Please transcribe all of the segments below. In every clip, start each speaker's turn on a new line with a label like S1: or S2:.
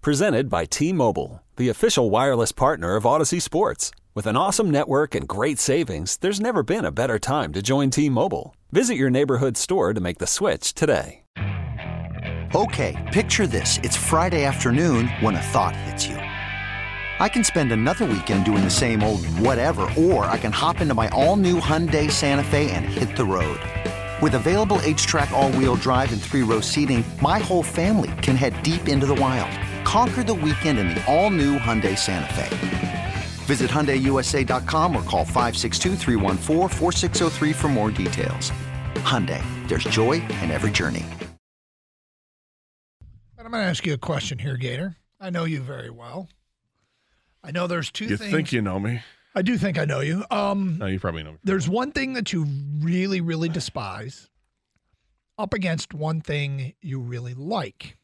S1: Presented by T-Mobile, the official wireless partner of Odyssey Sports. With an awesome network and great savings, there's never been a better time to join T-Mobile. Visit your neighborhood store to make the switch today.
S2: Okay, picture this. It's Friday afternoon when a thought hits you. I can spend another weekend doing the same old whatever, or I can hop into my all-new Hyundai Santa Fe and hit the road. With available H-Track all-wheel drive and 3-row seating, my whole family can head deep into the wild. Conquer the weekend in the all-new Hyundai Santa Fe. Visit HyundaiUSA.com or call 562-314-4603 for more details. Hyundai, there's joy in every journey.
S3: I'm going to ask you a question here, Gator. I know you very well. I know there's two things.
S4: You think you know me?
S3: I do think I know you.
S4: No, you probably know me.
S3: There's one thing that you really, really despise up against one thing you really like.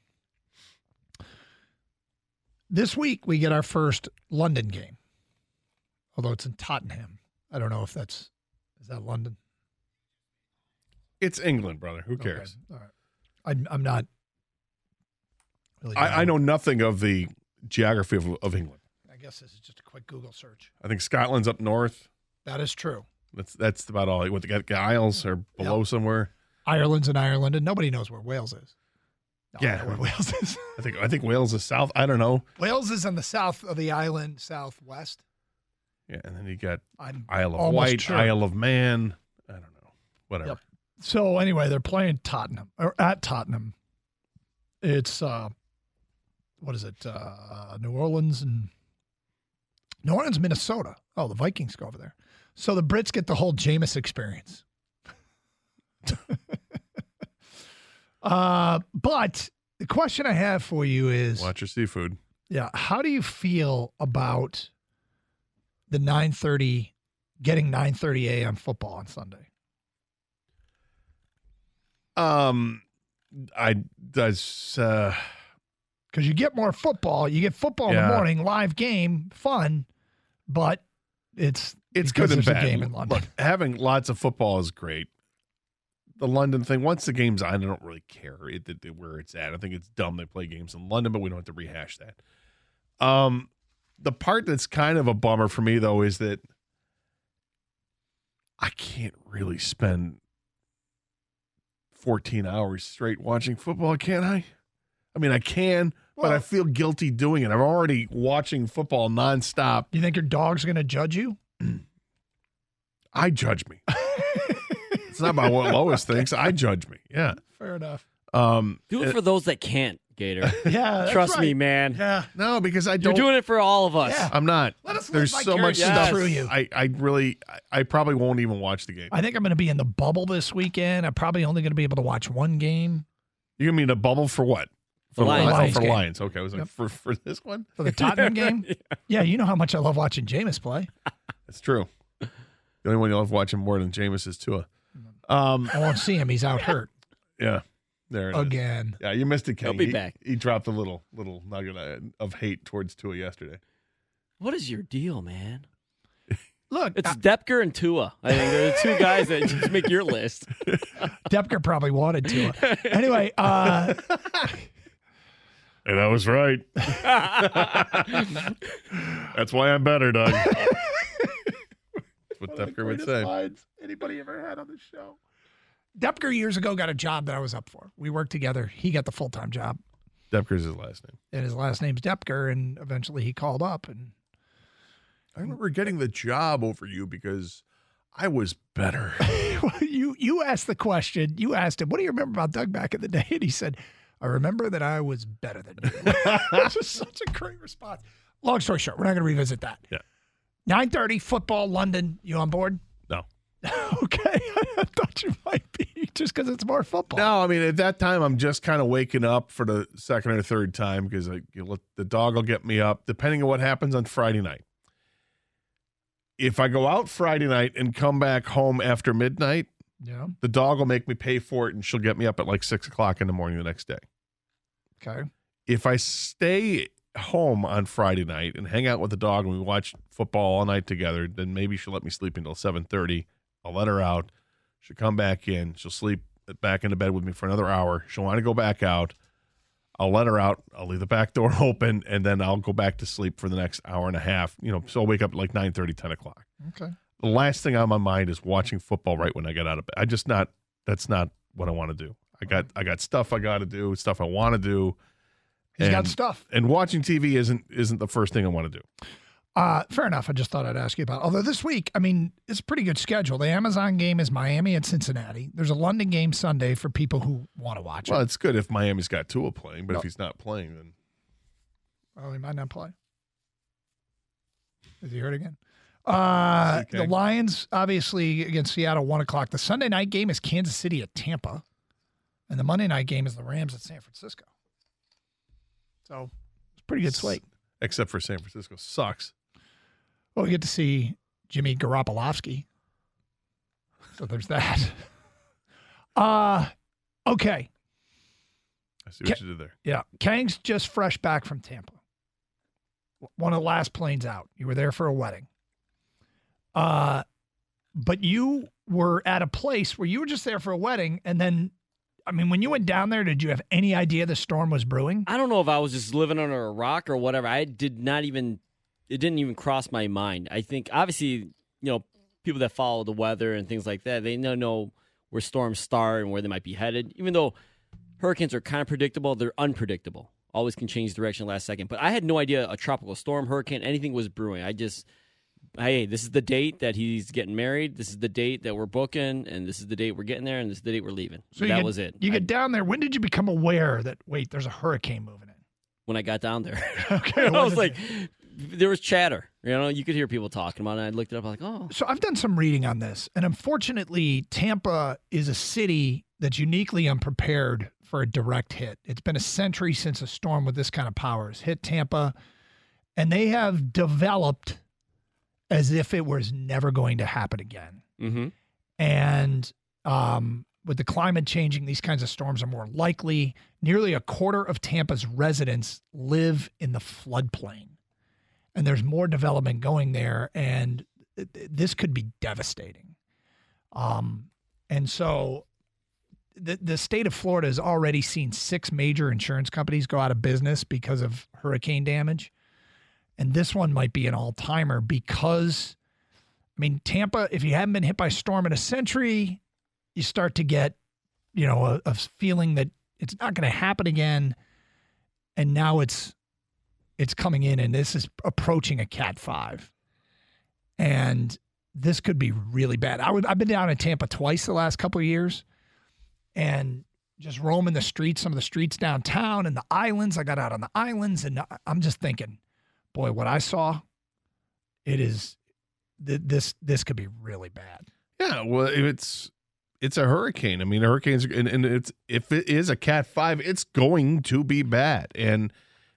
S3: This week, we get our first London game, although it's in Tottenham. I don't know if is that London?
S4: It's England, brother. Who cares?
S3: Okay. All right. I'm not really.
S4: I know nothing of the geography of England.
S3: I guess this is just a quick Google search.
S4: I think Scotland's up north.
S3: That is true.
S4: That's about all. What, the Isles are below somewhere.
S3: Ireland's in Ireland, and nobody knows where Wales is. No, I know where Wales is.
S4: I think Wales is south. I don't know.
S3: Wales is on the south of the island, southwest.
S4: Yeah, and then you got
S3: I'm
S4: Isle of Wight,
S3: sure.
S4: Isle of Man. I don't know. Whatever.
S3: Yep. So anyway, they're playing Tottenham or at Tottenham. It's what is it? New Orleans, Minnesota. Oh, the Vikings go over there. So the Brits get the whole Jameis experience. But the question I have for you is,
S4: watch your seafood.
S3: Yeah, how do you feel about the 9:30 getting 9:30 a.m. football on Sunday? Because you get more football, you get football in the morning, live game, fun, but it's
S4: good and bad.
S3: A game in London.
S4: Look, having lots of football is great. The London thing, once the game's on, I don't really care where it's at. I think it's dumb they play games in London, but we don't have to rehash that. The part that's kind of a bummer for me, though, is that I can't really spend 14 hours straight watching football, can I? I mean, I can, but I feel guilty doing it. I'm already watching football nonstop.
S3: You think your dog's going to judge you?
S4: I judge me. It's not about what Lois thinks. I judge me. Yeah.
S3: Fair enough.
S5: Do it for those that can't, Gator.
S3: Yeah.
S5: Trust me, man.
S3: Yeah.
S4: No, because I don't.
S5: You're doing it for all of us.
S3: Yeah.
S4: I'm not.
S3: Let us
S4: There's
S3: live
S4: so much
S3: vicariously
S4: stuff.
S3: through you.
S4: I probably won't even watch the game.
S3: I think I'm going to be in the bubble this weekend. I'm probably only going to be able to watch one game.
S4: You're going to be in a bubble for what?
S5: For Lions.
S4: For Lions. Okay. I was like, for this one?
S3: For the Tottenham game? Yeah, you know how much I love watching Jameis play.
S4: That's true. The only one you love watching more than Jameis is Tua.
S3: I won't see him. He's out hurt.
S4: Yeah. There it
S3: Again.
S4: is. Yeah, you missed it, Kenny.
S5: He'll be back.
S4: He dropped a little nugget of hate towards Tua yesterday.
S5: What is your deal, man?
S3: Look,
S5: It's Depker and Tua. I think they're the two guys that just make your list.
S3: Depker probably wanted to. Anyway,
S4: And I was right. That's why I'm better, Doug. That's what Depker would say.
S3: Lines anybody ever had on the show. Depker years ago got a job that I was up for. We worked together. He got the full-time job.
S4: Depker's his last name.
S3: And his last name's Depker, and eventually he called up. And
S4: I remember getting the job over you because I was better.
S3: you asked the question. You asked him, what do you remember about Doug back in the day? And he said, I remember that I was better than you. This is such a great response. Long story short, we're not going to revisit that.
S4: Yeah.
S3: 9:30, football, London. You on board?
S4: No.
S3: Okay. I thought you might be just because it's more football.
S4: No, I mean, at that time, I'm just kind of waking up for the second or third time because the dog will get me up, depending on what happens on Friday night. If I go out Friday night and come back home after midnight, the dog will make me pay for it, and she'll get me up at like 6 o'clock in the morning the next day.
S3: Okay.
S4: If I stay home on Friday night and hang out with the dog and we watch football all night together, then maybe she'll let me sleep until 7:30. I'll let her out. She'll come back in. She'll sleep back into bed with me for another hour. She'll want to go back out. I'll let her out. I'll leave the back door open, and then I'll go back to sleep for the next hour and a half. So I'll wake up at like 9:30, 10 o'clock.
S3: Okay.
S4: The last thing on my mind is watching football right when I get out of bed. That's not what I want to do. I got stuff I got to do, stuff I want to do.
S3: He's got stuff.
S4: And watching TV isn't the first thing I want to do.
S3: Fair enough. I just thought I'd ask you about it. Although this week, it's a pretty good schedule. The Amazon game is Miami and Cincinnati. There's a London game Sunday for people who want to watch it.
S4: Well, it's good if Miami's got Tua playing, but if he's not playing, then...
S3: Well, he might not play. Is he hurt again? Okay. The Lions, obviously, against Seattle, 1 o'clock. The Sunday night game is Kansas City at Tampa. And the Monday night game is the Rams at San Francisco. So, it's a pretty good slate.
S4: Except for San Francisco. Sucks.
S3: Well, we get to see Jimmy Garoppolowski. So there's that. Okay.
S4: I see what you did there.
S3: Yeah. Kang's just fresh back from Tampa. One of the last planes out. You were there for a wedding. But you were at a place where you were just there for a wedding, and then, when you went down there, did you have any idea the storm was brewing?
S5: I don't know if I was just living under a rock or whatever. It didn't even cross my mind. I think, obviously, people that follow the weather and things like that, they know where storms start and where they might be headed. Even though hurricanes are kind of predictable, they're unpredictable. Always can change direction last second. But I had no idea a tropical storm, hurricane, anything was brewing. Hey, this is the date that he's getting married. This is the date that we're booking, and this is the date we're getting there, and this is the date we're leaving. So that was it.
S3: You get down there. When did you become aware that, wait, there's a hurricane moving in?
S5: When I got down there.
S3: Okay.
S5: I was like, there was chatter. You could hear people talking about it. I looked it up. I was like, oh.
S3: So I've done some reading on this, and unfortunately, Tampa is a city that's uniquely unprepared for a direct hit. It's been a century since a storm with this kind of power has hit Tampa, and they have developed as if it was never going to happen again.
S5: Mm-hmm.
S3: And with the climate changing, these kinds of storms are more likely. Nearly a quarter of Tampa's residents live in the floodplain. And there's more development going there, and this could be devastating. And so the state of Florida has already seen 6 major insurance companies go out of business because of hurricane damage. And this one might be an all-timer because, Tampa, if you haven't been hit by a storm in a century, you start to get, a feeling that it's not going to happen again. And now it's coming in, and this is approaching a Cat 5. And this could be really bad. I've been down in Tampa twice the last couple of years, and just roaming the streets, some of the streets downtown and the islands. I got out on the islands, and I'm just thinking, boy, what I saw, this could be really bad. Yeah,
S4: well, it's a hurricane. Hurricanes, and if it is a Cat 5, it's going to be bad. And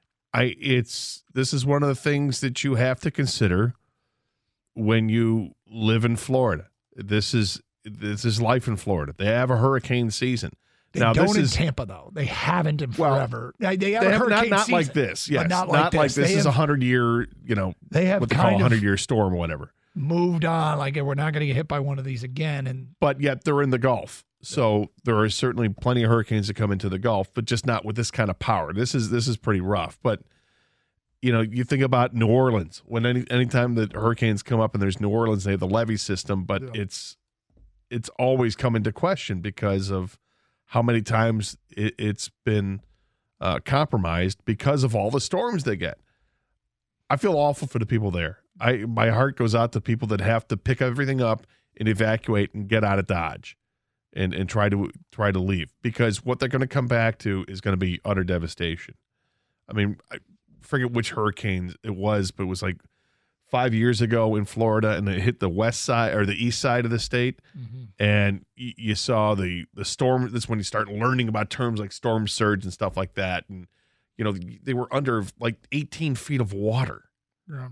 S4: this is one of the things that you have to consider when you live in Florida. This is life in Florida. They have a hurricane season.
S3: They don't in Tampa, though. They haven't in forever. They have a hurricane
S4: not
S3: season,
S4: like this. Yes,
S3: not like this.
S4: This is a 100-year,
S3: they have
S4: what they call a 100-year storm or whatever.
S3: Moved on, like we're not going to get hit by one of these again.
S4: But yet they're in the Gulf. So there are certainly plenty of hurricanes that come into the Gulf, but just not with this kind of power. This is pretty rough. But you think about New Orleans. When anytime the hurricanes come up and there's New Orleans, they have the levee system, but it's always come into question because of how many times it's been compromised because of all the storms they get. I feel awful for the people there. My heart goes out to people that have to pick everything up and evacuate and get out of Dodge and try to leave, because what they're going to come back to is going to be utter devastation. I forget which hurricane it was, but it was like 5 years ago in Florida, and it hit the west side or the east side of the state. Mm-hmm. And you saw the storm. That's when you start learning about terms like storm surge and stuff like that. And, they were under like 18 feet of water.
S3: Yeah.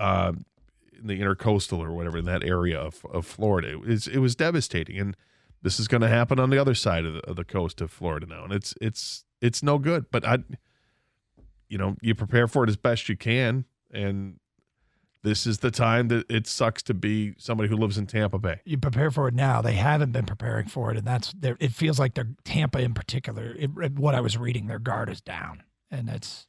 S4: In the intercoastal or whatever, in that area of Florida. It was devastating. And this is going to happen on the other side of the coast of Florida now. And it's no good, but you prepare for it as best you can. And this is the time that it sucks to be somebody who lives in Tampa Bay.
S3: You prepare for it now. They haven't been preparing for it, and it feels like they're Tampa in particular. What I was reading, their guard is down, and it's.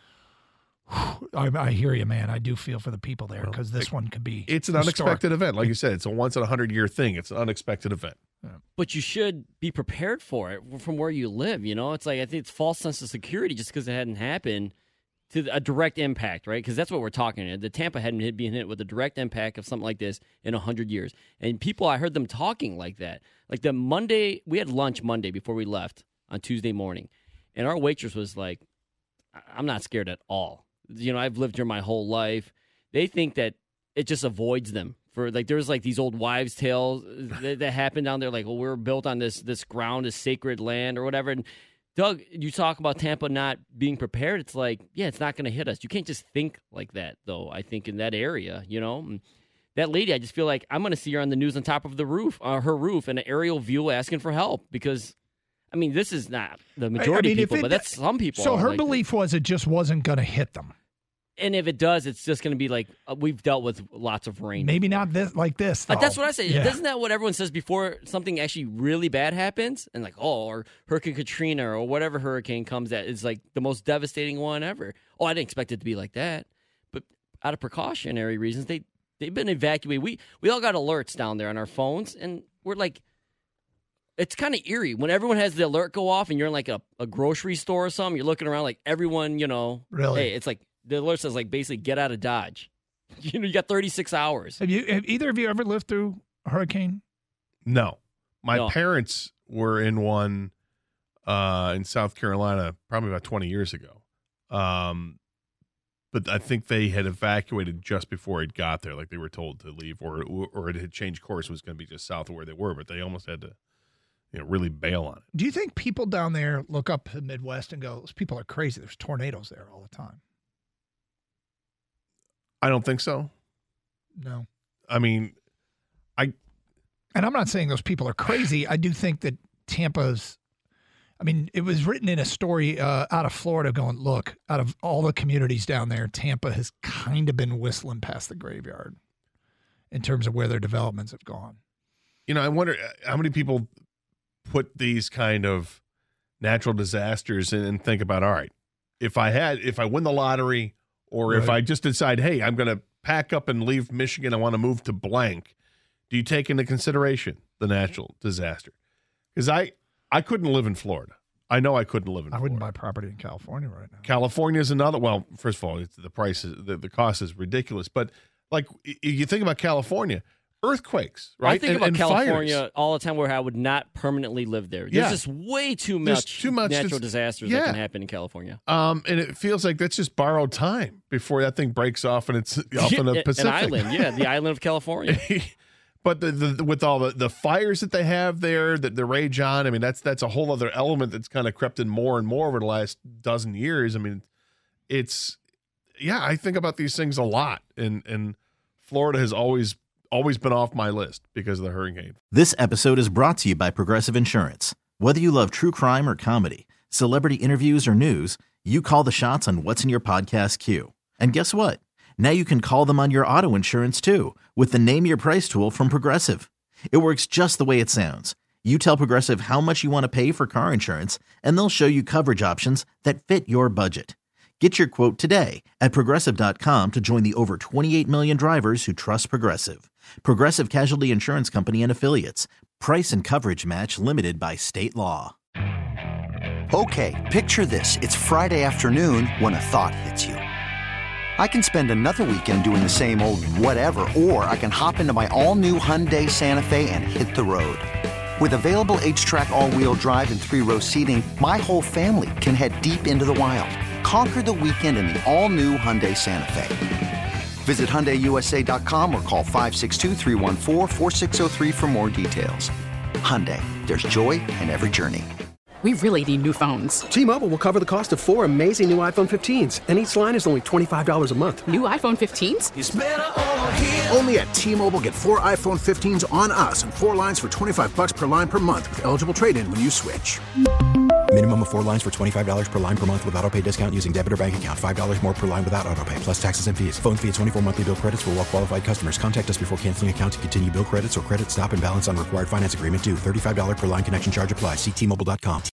S3: I hear you, man. I do feel for the people there because this one could be.
S4: It's an unexpected event, like you said. It's a once in 100-year thing. It's an unexpected event.
S3: Yeah.
S5: But you should be prepared for it from where you live. It's like I think it's false sense of security just because it hadn't happened to a direct impact, right? Because that's what we're talking about. The Tampa hadn't been hit with a direct impact of something like this in 100 years. And people, I heard them talking like that. Like the Monday, we had lunch Monday before we left on Tuesday morning. And our waitress was like, I'm not scared at all. I've lived here my whole life. They think that it just avoids them. For like, there's like these old wives' tales that happen down there. Like, well, we're built on this ground, this sacred land or whatever. And Doug, you talk about Tampa not being prepared. It's like, yeah, it's not going to hit us. You can't just think like that, though. I think in that area, And that lady, I just feel like I'm going to see her on the news on top of the roof, her roof, and an aerial view asking for help because. I mean, this is not the majority of people, but that's some people.
S3: So her belief was it just wasn't going to hit them.
S5: And if it does, it's just going to be like we've dealt with lots of rain.
S3: Maybe not this like this. Though.
S5: That's what I say.
S3: Yeah.
S5: Isn't that what everyone says before something actually really bad happens? And like, or Hurricane Katrina or whatever hurricane comes that is like the most devastating one ever. Oh, I didn't expect it to be like that. But out of precautionary reasons, they've been evacuated. We all got alerts down there on our phones, and we're like. It's kind of eerie when everyone has the alert go off and you're in like a grocery store or something. You're looking around like everyone,
S3: Really?
S5: Hey, it's like the alert says like basically get out of Dodge. You got 36 hours.
S3: Have either of you ever lived through a hurricane?
S4: No. My parents were in one in South Carolina probably about 20 years ago. But I think they had evacuated just before it got there. Like they were told to leave or it had changed course. It was going to be just south of where they were, but they almost had to really bail on it.
S3: Do you think people down there look up the Midwest and go, those people are crazy? There's tornadoes there all the time.
S4: I don't think so.
S3: No.
S4: I mean,
S3: and I'm not saying those people are crazy. I do think that it was written in a story out of Florida going, look, out of all the communities down there, Tampa has kind of been whistling past the graveyard in terms of where their developments have gone.
S4: I wonder how many people put these kind of natural disasters in and think about, all right, if I win the lottery or if I just decide, hey, I'm going to pack up and leave Michigan, I want to move to blank, do you take into consideration the natural disaster? Because I couldn't live in Florida. I know I couldn't live in Florida.
S3: I wouldn't buy property in California right now.
S4: California is another. Well, first of all, the price is the cost is ridiculous. But like you think about California, earthquakes, right?
S5: I think about California
S4: fires.
S5: all the time where I would not permanently live there. There's just way too much natural disasters that can happen in California.
S4: And it feels like that's just borrowed time before that thing breaks off and it's off in the Pacific.
S5: An island, the island of California.
S4: But with all the fires that they have there, that the rage on, I mean, that's a whole other element that's kind of crept in more and more over the last dozen years. I mean, I think about these things a lot, and Florida has always been off my list because of the hurricane.
S6: This episode is brought to you by Progressive Insurance. Whether you love true crime or comedy, celebrity interviews or news, you call the shots on what's in your podcast queue. And guess what? Now you can call them on your auto insurance too with the Name Your Price tool from Progressive. It works just the way it sounds. You tell Progressive how much you want to pay for car insurance, and they'll show you coverage options that fit your budget. Get your quote today at Progressive.com to join the over 28 million drivers who trust Progressive. Progressive Casualty Insurance Company and Affiliates. Price and coverage match limited by state law.
S2: Okay, picture this. It's Friday afternoon when a thought hits you. I can spend another weekend doing the same old whatever, or I can hop into my all-new Hyundai Santa Fe and hit the road. With available H-Track all-wheel drive and 3-row seating, my whole family can head deep into the wild. Conquer the weekend in the all-new Hyundai Santa Fe. Visit HyundaiUSA.com or call 562-314-4603 for more details. Hyundai, there's joy in every journey.
S7: We really need new phones.
S8: T-Mobile will cover the cost of 4 amazing new iPhone 15s, and each line is only $25 a month.
S7: New iPhone 15s?
S9: It's better over here. Only at T-Mobile, get 4 iPhone 15s on us and 4 lines for $25 per line per month with eligible trade-in when you switch.
S10: Minimum of 4 lines for $25 per line per month with autopay discount using debit or bank account. $5 more per line without autopay, plus taxes and fees. Phone fee at 24 monthly bill credits for well-qualified customers. Contact us before canceling account to continue bill credits or credit stop and balance on required finance agreement due. $35 per line connection charge applies. See T-Mobile.com.